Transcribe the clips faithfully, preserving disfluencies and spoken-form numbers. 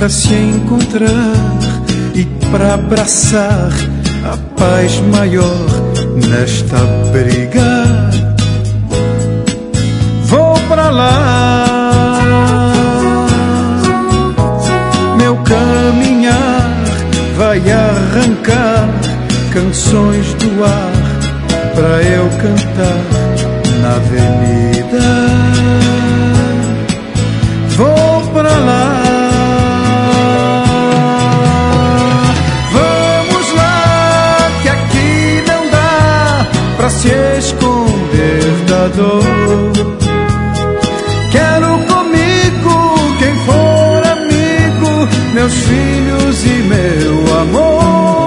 pra se encontrar e pra abraçar a paz maior nesta briga. Vou pra lá, meu caminhar vai arrancar canções do ar pra eu cantar na avenida. Vou pra lá, vamos lá, que aqui não dá pra se esconder da dor. Quero comigo quem for amigo, meus filhos e meu amor.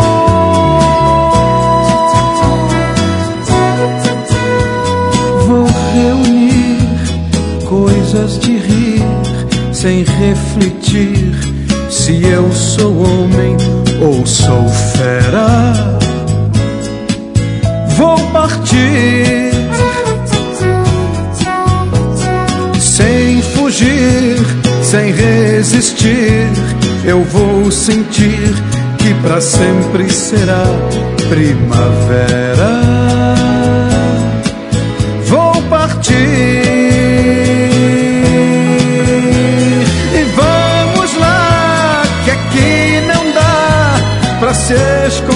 Vou reunir coisas de rir, sem refletir se eu sou homem ou sou fera. Vou partir sem fugir, sem resistir. Eu vou sentir que pra sempre será primavera. Vou partir e vamos lá, que aqui não dá pra se esconder